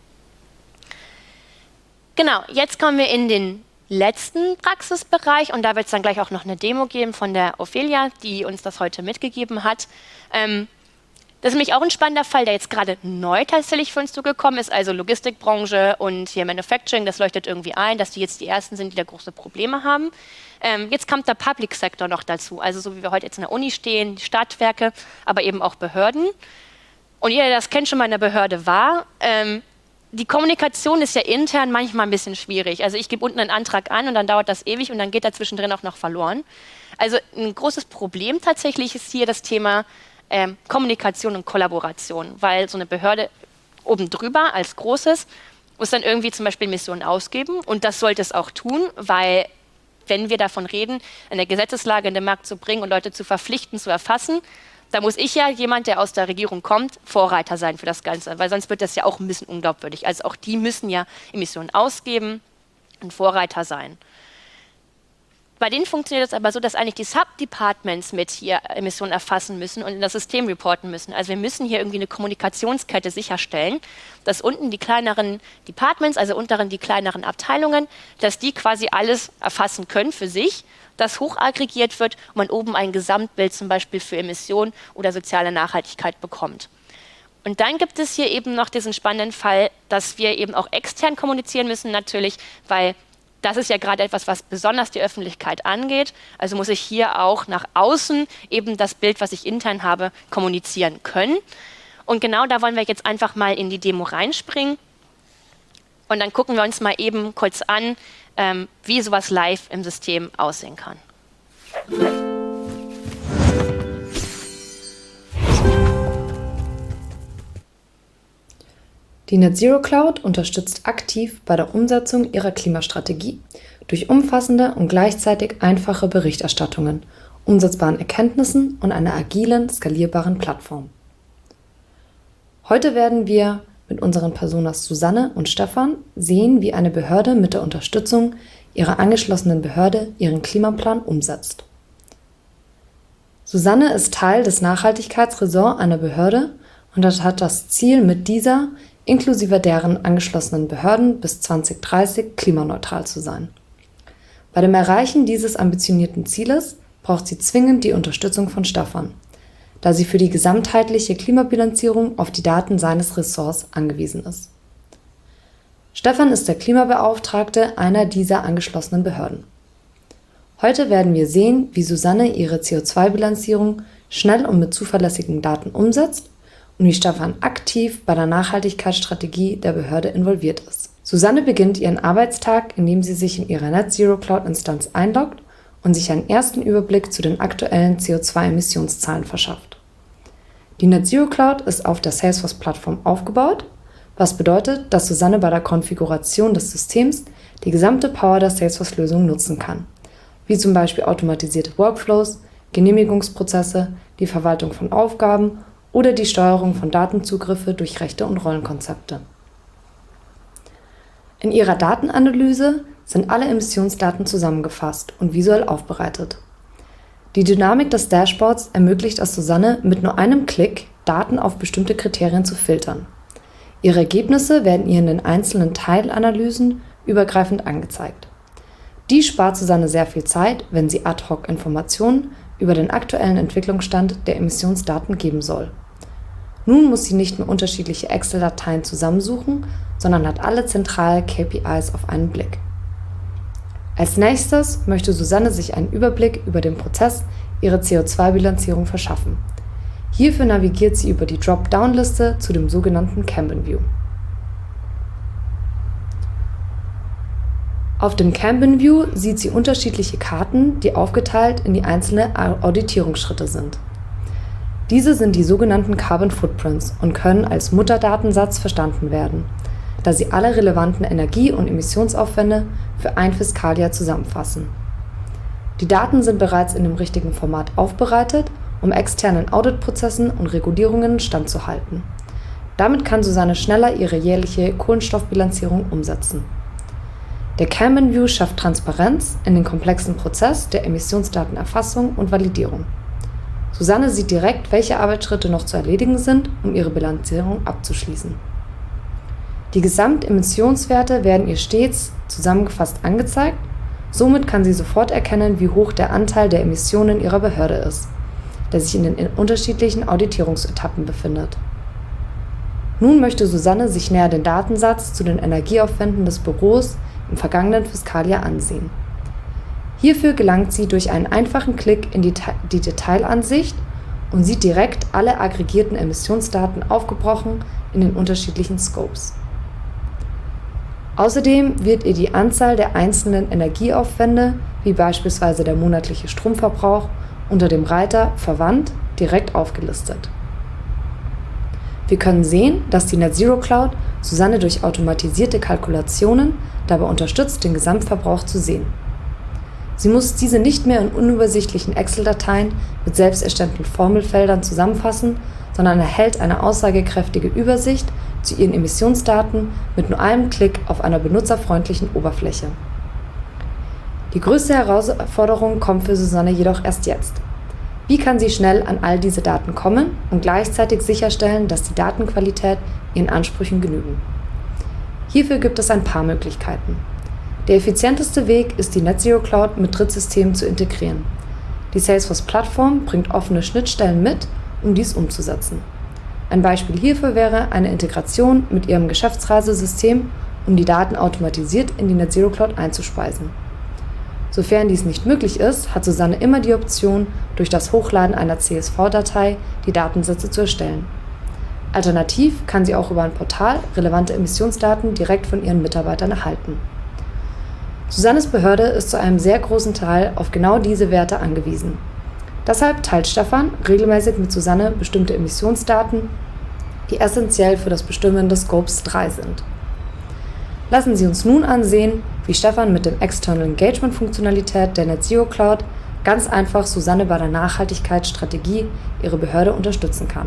Genau, jetzt kommen wir in den letzten Praxisbereich und da wird es dann gleich auch noch eine Demo geben von der Ophelia, die uns das heute mitgegeben hat. Ähm, das ist nämlich auch ein spannender Fall, der jetzt gerade neu tatsächlich für uns zugekommen ist, also Logistikbranche und hier Manufacturing, das leuchtet irgendwie ein, dass die jetzt die Ersten sind, die da große Probleme haben. Ähm, jetzt kommt der Public Sector noch dazu, also so wie wir heute jetzt in der Uni stehen, die Stadtwerke, aber eben auch Behörden. Und jeder, der das kennt, schon mal in der Behörde war, ähm, die Kommunikation ist ja intern manchmal ein bisschen schwierig. Also ich gebe unten einen Antrag an und dann dauert das ewig und dann geht da zwischendrin auch noch verloren. Also ein großes Problem tatsächlich ist hier das Thema ähm, Kommunikation und Kollaboration, weil so eine Behörde oben drüber als Großes muss dann irgendwie zum Beispiel Missionen ausgeben und das sollte es auch tun, weil wenn wir davon reden, eine Gesetzeslage in den Markt zu bringen und Leute zu verpflichten, zu erfassen, da muss ich ja, jemand, der aus der Regierung kommt, Vorreiter sein für das Ganze, weil sonst wird das ja auch ein bisschen unglaubwürdig. Also auch die müssen ja Emissionen ausgeben und Vorreiter sein. Bei denen funktioniert es aber so, dass eigentlich die Subdepartments mit hier Emissionen erfassen müssen und in das System reporten müssen. Also wir müssen hier irgendwie eine Kommunikationskette sicherstellen, dass unten die kleineren Departments, also unteren die kleineren Abteilungen, dass die quasi alles erfassen können für sich, das hochaggregiert wird und man oben ein Gesamtbild zum Beispiel für Emissionen oder soziale Nachhaltigkeit bekommt. Und dann gibt es hier eben noch diesen spannenden Fall, dass wir eben auch extern kommunizieren müssen natürlich, weil das ist ja gerade etwas, was besonders die Öffentlichkeit angeht. Also muss ich hier auch nach außen eben das Bild, was ich intern habe, kommunizieren können. Und genau da wollen wir jetzt einfach mal in die Demo reinspringen. Und dann gucken wir uns mal eben kurz an, ähm, wie sowas live im System aussehen kann. Die Net Zero Cloud unterstützt aktiv bei der Umsetzung ihrer Klimastrategie durch umfassende und gleichzeitig einfache Berichterstattungen, umsetzbaren Erkenntnissen und einer agilen, skalierbaren Plattform. Heute werden wir mit unseren Personas Susanne und Stefan sehen, wie eine Behörde mit der Unterstützung ihrer angeschlossenen Behörde ihren Klimaplan umsetzt. Susanne ist Teil des Nachhaltigkeitsressorts einer Behörde und hat das Ziel, mit dieser inklusive deren angeschlossenen Behörden bis zwanzig dreißig klimaneutral zu sein. Bei dem Erreichen dieses ambitionierten Zieles braucht sie zwingend die Unterstützung von Stefan, da sie für die gesamtheitliche Klimabilanzierung auf die Daten seines Ressorts angewiesen ist. Stefan ist der Klimabeauftragte einer dieser angeschlossenen Behörden. Heute werden wir sehen, wie Susanne ihre C O zwei Bilanzierung schnell und mit zuverlässigen Daten umsetzt und wie Stefan aktiv bei der Nachhaltigkeitsstrategie der Behörde involviert ist. Susanne beginnt ihren Arbeitstag, indem sie sich in ihrer Net Zero Cloud Instanz einloggt und sich einen ersten Überblick zu den aktuellen C O zwei Emissionszahlen verschafft. Die Net Zero Cloud ist auf der Salesforce-Plattform aufgebaut, was bedeutet, dass Susanne bei der Konfiguration des Systems die gesamte Power der Salesforce-Lösung nutzen kann, wie zum Beispiel automatisierte Workflows, Genehmigungsprozesse, die Verwaltung von Aufgaben oder die Steuerung von Datenzugriffe durch Rechte und Rollenkonzepte. In ihrer Datenanalyse sind alle Emissionsdaten zusammengefasst und visuell aufbereitet. Die Dynamik des Dashboards ermöglicht es Susanne, mit nur einem Klick Daten auf bestimmte Kriterien zu filtern. Ihre Ergebnisse werden ihr in den einzelnen Teilanalysen übergreifend angezeigt. Dies spart Susanne sehr viel Zeit, wenn sie ad hoc Informationen über den aktuellen Entwicklungsstand der Emissionsdaten geben soll. Nun muss sie nicht mehr unterschiedliche Excel-Dateien zusammensuchen, sondern hat alle zentralen K P Is auf einen Blick. Als nächstes möchte Susanne sich einen Überblick über den Prozess ihrer C O zwei Bilanzierung verschaffen. Hierfür navigiert sie über die Dropdown-Liste zu dem sogenannten Kanban View. Auf dem Kanban View sieht sie unterschiedliche Karten, die aufgeteilt in die einzelnen Auditierungsschritte sind. Diese sind die sogenannten Carbon Footprints und können als Mutterdatensatz verstanden werden, da sie alle relevanten Energie- und Emissionsaufwände für ein Fiskaljahr zusammenfassen. Die Daten sind bereits in dem richtigen Format aufbereitet, um externen Auditprozessen und Regulierungen standzuhalten. Damit kann Susanne schneller ihre jährliche Kohlenstoffbilanzierung umsetzen. Der Kanban View schafft Transparenz in den komplexen Prozess der Emissionsdatenerfassung und Validierung. Susanne sieht direkt, welche Arbeitsschritte noch zu erledigen sind, um ihre Bilanzierung abzuschließen. Die Gesamtemissionswerte werden ihr stets zusammengefasst angezeigt, somit kann sie sofort erkennen, wie hoch der Anteil der Emissionen ihrer Behörde ist, der sich in den unterschiedlichen Auditierungsetappen befindet. Nun möchte Susanne sich näher den Datensatz zu den Energieaufwänden des Büros im vergangenen Fiskaljahr ansehen. Hierfür gelangt sie durch einen einfachen Klick in die, die Detailansicht und sieht direkt alle aggregierten Emissionsdaten aufgebrochen in den unterschiedlichen Scopes. Außerdem wird ihr die Anzahl der einzelnen Energieaufwände, wie beispielsweise der monatliche Stromverbrauch, unter dem Reiter Verwandt direkt aufgelistet. Wir können sehen, dass die Net Zero Cloud Susanne durch automatisierte Kalkulationen dabei unterstützt, den Gesamtverbrauch zu sehen. Sie muss diese nicht mehr in unübersichtlichen Excel-Dateien mit selbst erstellten Formelfeldern zusammenfassen, sondern erhält eine aussagekräftige Übersicht zu ihren Emissionsdaten mit nur einem Klick auf einer benutzerfreundlichen Oberfläche. Die größte Herausforderung kommt für Susanne jedoch erst jetzt. Wie kann sie schnell an all diese Daten kommen und gleichzeitig sicherstellen, dass die Datenqualität ihren Ansprüchen genügen? Hierfür gibt es ein paar Möglichkeiten. Der effizienteste Weg ist, die Net Zero Cloud mit Drittsystemen zu integrieren. Die Salesforce-Plattform bringt offene Schnittstellen mit, um dies umzusetzen. Ein Beispiel hierfür wäre eine Integration mit ihrem Geschäftsreisesystem, um die Daten automatisiert in die Net Zero Cloud einzuspeisen. Sofern dies nicht möglich ist, hat Susanne immer die Option, durch das Hochladen einer C S V-Datei die Datensätze zu erstellen. Alternativ kann sie auch über ein Portal relevante Emissionsdaten direkt von ihren Mitarbeitern erhalten. Susannes Behörde ist zu einem sehr großen Teil auf genau diese Werte angewiesen. Deshalb teilt Stefan regelmäßig mit Susanne bestimmte Emissionsdaten, die essentiell für das Bestimmen des Scopes drei sind. Lassen Sie uns nun ansehen, wie Stefan mit dem External Engagement Funktionalität der Net Zero Cloud ganz einfach Susanne bei der Nachhaltigkeitsstrategie ihrer Behörde unterstützen kann.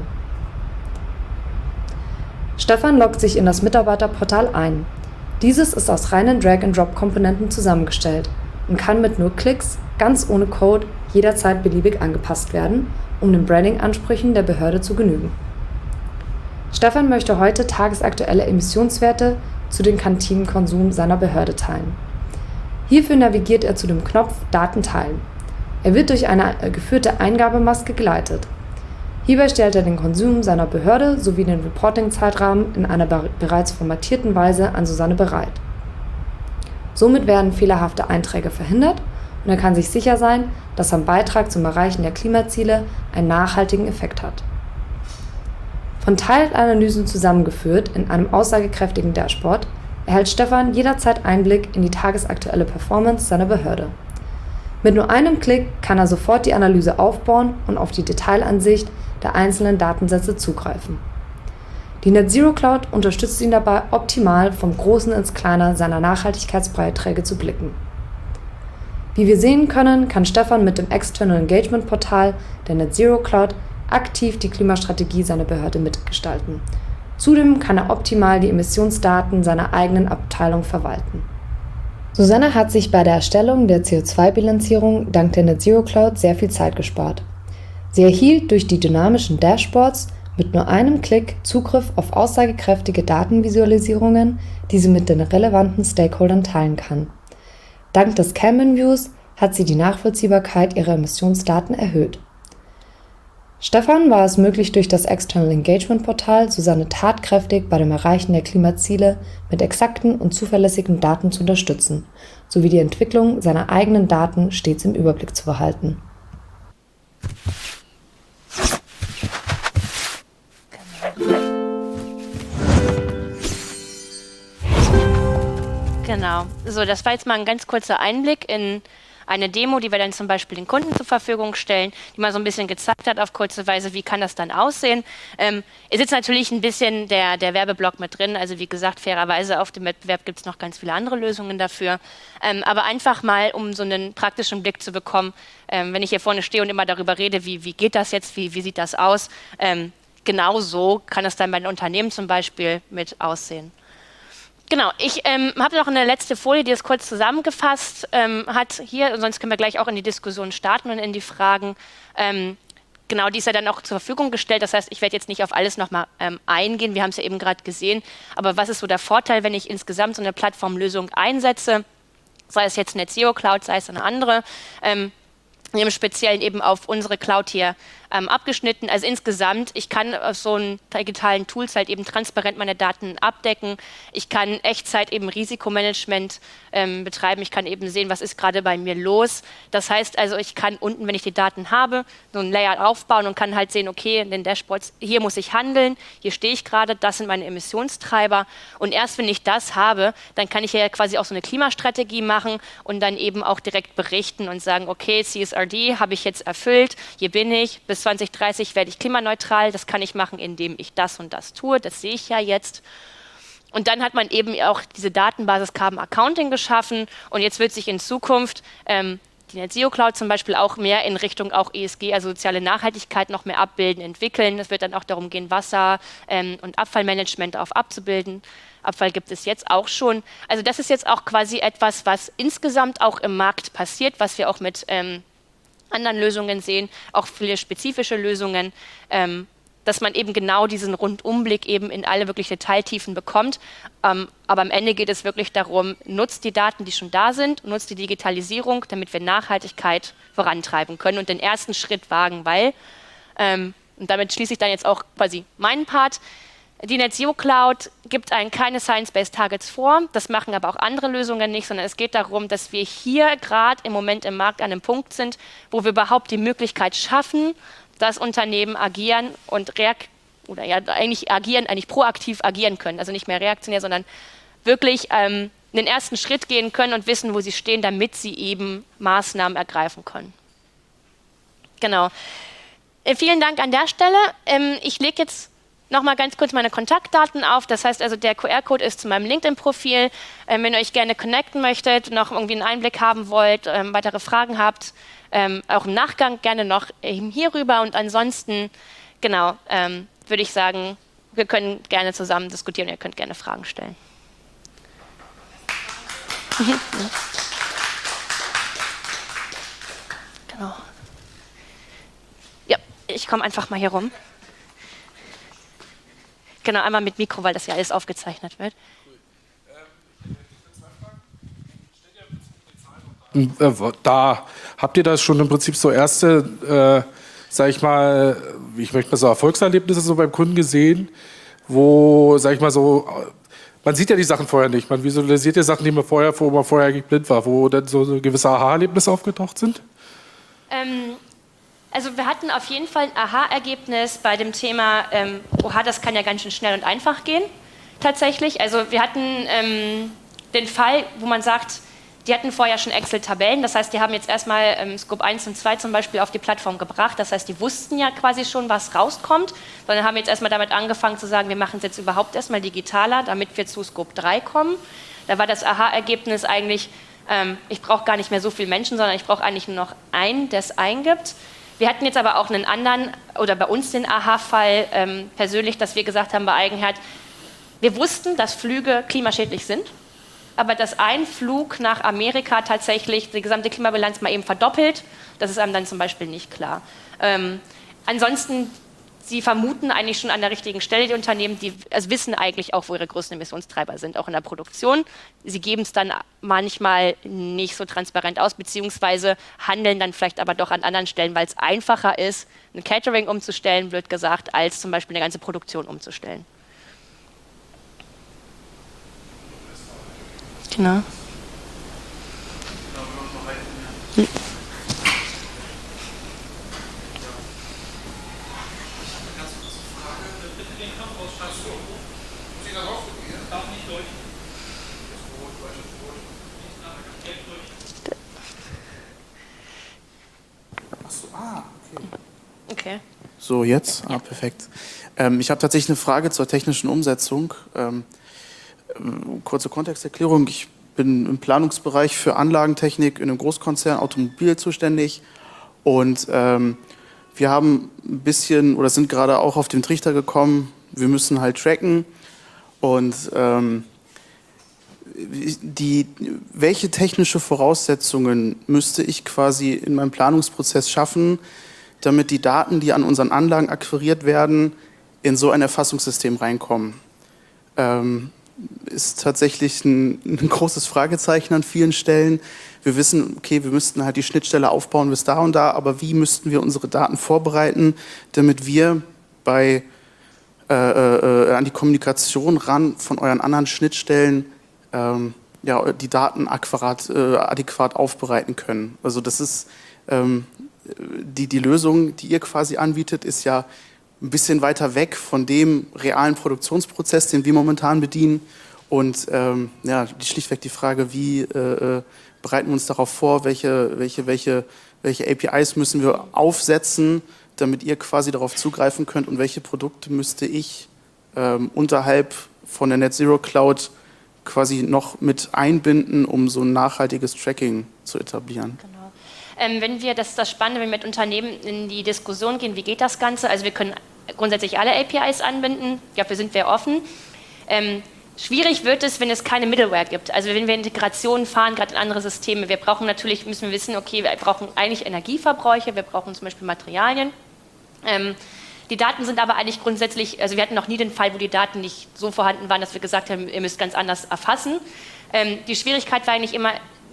Stefan loggt sich in das Mitarbeiterportal ein. Dieses ist aus reinen Drag-and-Drop-Komponenten zusammengestellt und kann mit nur Klicks, ganz ohne Code, jederzeit beliebig angepasst werden, um den Branding-Ansprüchen der Behörde zu genügen. Stefan möchte heute tagesaktuelle Emissionswerte zu dem Kantinenkonsum seiner Behörde teilen. Hierfür navigiert er zu dem Knopf Daten teilen. Er wird durch eine geführte Eingabemaske geleitet. Hierbei stellt er den Konsum seiner Behörde sowie den Reporting-Zeitrahmen in einer bereits formatierten Weise an Susanne bereit. Somit werden fehlerhafte Einträge verhindert und er kann sich sicher sein, dass sein Beitrag zum Erreichen der Klimaziele einen nachhaltigen Effekt hat. Von Teilanalysen zusammengeführt in einem aussagekräftigen Dashboard erhält Stefan jederzeit Einblick in die tagesaktuelle Performance seiner Behörde. Mit nur einem Klick kann er sofort die Analyse aufbauen und auf die Detailansicht der einzelnen Datensätze zugreifen. Die Net Zero Cloud unterstützt ihn dabei, optimal vom Großen ins Kleine seiner Nachhaltigkeitsbeiträge zu blicken. Wie wir sehen können, kann Stefan mit dem External Engagement Portal der Net Zero Cloud aktiv die Klimastrategie seiner Behörde mitgestalten. Zudem kann er optimal die Emissionsdaten seiner eigenen Abteilung verwalten. Susanne hat sich bei der Erstellung der C O zwei Bilanzierung dank der Net Zero Cloud sehr viel Zeit gespart. Sie erhielt durch die dynamischen Dashboards mit nur einem Klick Zugriff auf aussagekräftige Datenvisualisierungen, die sie mit den relevanten Stakeholdern teilen kann. Dank des Kanban Views hat sie die Nachvollziehbarkeit ihrer Emissionsdaten erhöht. Stefan war es möglich, durch das External Engagement Portal Susanne tatkräftig bei dem Erreichen der Klimaziele mit exakten und zuverlässigen Daten zu unterstützen, sowie die Entwicklung seiner eigenen Daten stets im Überblick zu behalten. Genau. So, das war jetzt mal ein ganz kurzer Einblick in eine Demo, die wir dann zum Beispiel den Kunden zur Verfügung stellen, die mal so ein bisschen gezeigt hat auf kurze Weise, wie kann das dann aussehen. Ähm, ist jetzt natürlich ein bisschen der, der Werbeblock mit drin, also wie gesagt, fairerweise auf dem Wettbewerb gibt es noch ganz viele andere Lösungen dafür, ähm, aber einfach mal, um so einen praktischen Blick zu bekommen, ähm, wenn ich hier vorne stehe und immer darüber rede, wie, wie geht das jetzt, wie, wie sieht das aus, ähm, genau so kann es dann bei den Unternehmen zum Beispiel mit aussehen. Genau, ich ähm, habe noch eine letzte Folie, die es kurz zusammengefasst ähm, hat hier, sonst können wir gleich auch in die Diskussion starten und in die Fragen. Ähm, genau, die ist ja dann auch zur Verfügung gestellt, das heißt, ich werde jetzt nicht auf alles nochmal ähm, eingehen, wir haben es ja eben gerade gesehen, aber was ist so der Vorteil, wenn ich insgesamt so eine Plattformlösung einsetze, sei es jetzt NetZero Cloud, sei es eine andere, ähm, im Speziellen eben auf unsere Cloud hier ähm, abgeschnitten. Also insgesamt, ich kann auf so einen digitalen Tools halt eben transparent meine Daten abdecken. Ich kann Echtzeit eben Risikomanagement ähm, betreiben. Ich kann eben sehen, was ist gerade bei mir los. Das heißt also, ich kann unten, wenn ich die Daten habe, so ein Layout aufbauen und kann halt sehen, okay, in den Dashboards, hier muss ich handeln, hier stehe ich gerade, das sind meine Emissionstreiber. Und erst wenn ich das habe, dann kann ich ja quasi auch so eine Klimastrategie machen und dann eben auch direkt berichten und sagen, okay, C S R D habe ich jetzt erfüllt, hier bin ich, bis zwanzig dreißig werde ich klimaneutral, das kann ich machen, indem ich das und das tue, das sehe ich ja jetzt. Und dann hat man eben auch diese Datenbasis Carbon Accounting geschaffen und jetzt wird sich in Zukunft ähm, die NetZero Cloud zum Beispiel auch mehr in Richtung auch E S G, also soziale Nachhaltigkeit, noch mehr abbilden, entwickeln. Es wird dann auch darum gehen, Wasser ähm, und Abfallmanagement auf abzubilden. Abfall gibt es jetzt auch schon. Also das ist jetzt auch quasi etwas, was insgesamt auch im Markt passiert, was wir auch mit ähm, anderen Lösungen sehen, auch viele spezifische Lösungen, ähm, dass man eben genau diesen Rundumblick eben in alle wirklich Detailtiefen bekommt. Ähm, aber am Ende geht es wirklich darum, nutzt die Daten, die schon da sind, nutzt die Digitalisierung, damit wir Nachhaltigkeit vorantreiben können und den ersten Schritt wagen, weil, ähm, und damit schließe ich dann jetzt auch quasi meinen Part, die NetZero Cloud gibt einen keine Science-Based Targets vor, das machen aber auch andere Lösungen nicht, sondern es geht darum, dass wir hier gerade im Moment im Markt an einem Punkt sind, wo wir überhaupt die Möglichkeit schaffen, dass Unternehmen agieren und reak oder ja eigentlich agieren, eigentlich proaktiv agieren können, also nicht mehr reaktionär, sondern wirklich ähm, den ersten Schritt gehen können und wissen, wo sie stehen, damit sie eben Maßnahmen ergreifen können. Genau. Äh, vielen Dank an der Stelle. Ähm, ich lege jetzt noch mal ganz kurz meine Kontaktdaten auf. Das heißt also, der Q R-Code ist zu meinem LinkedIn-Profil. Ähm, wenn ihr euch gerne connecten möchtet, noch irgendwie einen Einblick haben wollt, ähm, weitere Fragen habt, ähm, auch im Nachgang gerne noch eben hier rüber. Und ansonsten, genau, ähm, würde ich sagen, wir können gerne zusammen diskutieren. Ihr könnt gerne Fragen stellen. Genau. Ja, ich komme einfach mal hier rum. Genau, einmal mit Mikro, weil das ja alles aufgezeichnet wird. Da habt ihr das schon im Prinzip so erste, äh, sag ich mal, ich möchte mal so Erfolgserlebnisse so beim Kunden gesehen, wo, sag ich mal so, man sieht ja die Sachen vorher nicht, man visualisiert ja Sachen, die man vorher, wo man vorher eigentlich blind war, wo dann so, so gewisse Aha-Erlebnisse aufgetaucht sind? Ähm, also wir hatten auf jeden Fall ein Aha-Ergebnis bei dem Thema, ähm, oha, das kann ja ganz schön schnell und einfach gehen, tatsächlich. Also wir hatten ähm, den Fall, wo man sagt, die hatten vorher schon Excel-Tabellen, das heißt, die haben jetzt erstmal ähm, Scope eins und zwei zum Beispiel auf die Plattform gebracht, das heißt, die wussten ja quasi schon, was rauskommt, sondern haben jetzt erstmal damit angefangen zu sagen, wir machen es jetzt überhaupt erstmal digitaler, damit wir zu Scope drei kommen. Da war das Aha-Ergebnis eigentlich, ähm, ich brauche gar nicht mehr so viele Menschen, sondern ich brauche eigentlich nur noch einen, der es eingibt. Wir hatten jetzt aber auch einen anderen, oder bei uns den Aha-Fall ähm, persönlich, dass wir gesagt haben bei Eigenherd, wir wussten, dass Flüge klimaschädlich sind, aber dass ein Flug nach Amerika tatsächlich die gesamte Klimabilanz mal eben verdoppelt, das ist einem dann zum Beispiel nicht klar. Ähm, ansonsten, sie vermuten eigentlich schon an der richtigen Stelle, die Unternehmen, die also wissen eigentlich auch, wo ihre größten Emissionstreiber sind, auch in der Produktion. Sie geben es dann manchmal nicht so transparent aus, beziehungsweise handeln dann vielleicht aber doch an anderen Stellen, weil es einfacher ist, ein Catering umzustellen, blöd gesagt, als zum Beispiel eine ganze Produktion umzustellen. Genau. Hm. Okay. So, jetzt? Ah, perfekt. Ähm, ich habe tatsächlich eine Frage zur technischen Umsetzung. Ähm, ähm, kurze Kontexterklärung. Ich bin im Planungsbereich für Anlagentechnik in einem Großkonzern Automobil zuständig. Und ähm, wir haben ein bisschen, oder sind gerade auch auf den Trichter gekommen, wir müssen halt tracken. Und ähm, die, welche technische Voraussetzungen müsste ich quasi in meinem Planungsprozess schaffen, damit die Daten, die an unseren Anlagen akquiriert werden, in so ein Erfassungssystem reinkommen? Ähm, ist tatsächlich ein, ein großes Fragezeichen an vielen Stellen. Wir wissen, okay, wir müssten halt die Schnittstelle aufbauen bis da und da, aber wie müssten wir unsere Daten vorbereiten, damit wir bei, äh, äh, an die Kommunikation ran von euren anderen Schnittstellen ähm, ja, die Daten akkurat, äh, adäquat aufbereiten können? Also das ist ähm, die, die Lösung, die ihr quasi anbietet, ist ja ein bisschen weiter weg von dem realen Produktionsprozess, den wir momentan bedienen. Und ähm, ja, die, schlichtweg die Frage, wie äh, bereiten wir uns darauf vor, welche, welche, welche, welche A P Is müssen wir aufsetzen, damit ihr quasi darauf zugreifen könnt, und welche Produkte müsste ich ähm, unterhalb von der Net Zero Cloud quasi noch mit einbinden, um so ein nachhaltiges Tracking zu etablieren. Genau. Ähm, wenn wir, das ist das Spannende, wenn wir mit Unternehmen in die Diskussion gehen, wie geht das Ganze? Also wir können grundsätzlich alle A P Is anbinden, dafür sind wir offen. Ähm, schwierig wird es, wenn es keine Middleware gibt. Also wenn wir Integrationen fahren, gerade in andere Systeme. Wir brauchen natürlich, müssen wir wissen, okay, wir brauchen eigentlich Energieverbräuche, wir brauchen zum Beispiel Materialien. Ähm, die Daten sind aber eigentlich grundsätzlich, also wir hatten noch nie den Fall, wo die Daten nicht so vorhanden waren, dass wir gesagt haben, ihr müsst ganz anders erfassen. Ähm, die Schwierigkeit war eigentlich immer,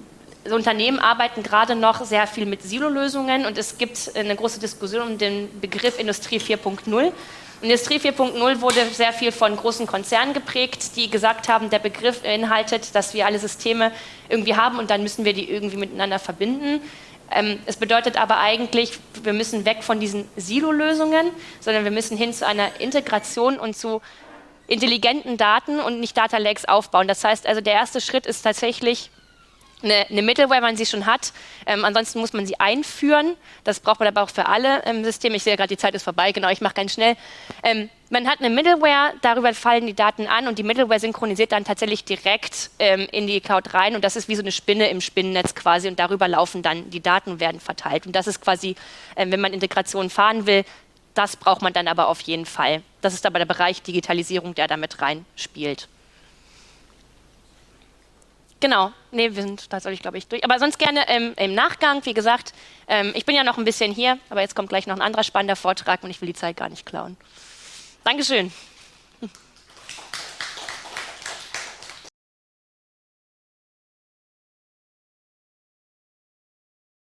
so Unternehmen arbeiten gerade noch sehr viel mit Silo-Lösungen, und es gibt eine große Diskussion um den Begriff Industrie vier Punkt null. Industrie vier Punkt null wurde sehr viel von großen Konzernen geprägt, die gesagt haben, der Begriff beinhaltet, dass wir alle Systeme irgendwie haben und dann müssen wir die irgendwie miteinander verbinden. Ähm, es bedeutet aber eigentlich, wir müssen weg von diesen Silo-Lösungen, sondern wir müssen hin zu einer Integration und zu intelligenten Daten und nicht Data Lakes aufbauen. Das heißt also, der erste Schritt ist tatsächlich Eine, eine Middleware, wenn man sie schon hat. Ähm, ansonsten muss man sie einführen. Das braucht man aber auch für alle ähm, Systeme. Ich sehe gerade, die Zeit ist vorbei. Genau, ich mache ganz schnell. Ähm, man hat eine Middleware, darüber fallen die Daten an, und die Middleware synchronisiert dann tatsächlich direkt ähm, in die Cloud rein, und das ist wie so eine Spinne im Spinnennetz quasi, und darüber laufen dann die Daten, werden verteilt. Und das ist quasi, ähm, wenn man Integration fahren will, das braucht man dann aber auf jeden Fall. Das ist aber der Bereich Digitalisierung, der damit reinspielt. Genau, nee, wir sind tatsächlich, glaube ich, durch. Aber sonst gerne ähm, im Nachgang, wie gesagt, ähm, ich bin ja noch ein bisschen hier, aber jetzt kommt gleich noch ein anderer spannender Vortrag und ich will die Zeit gar nicht klauen. Dankeschön.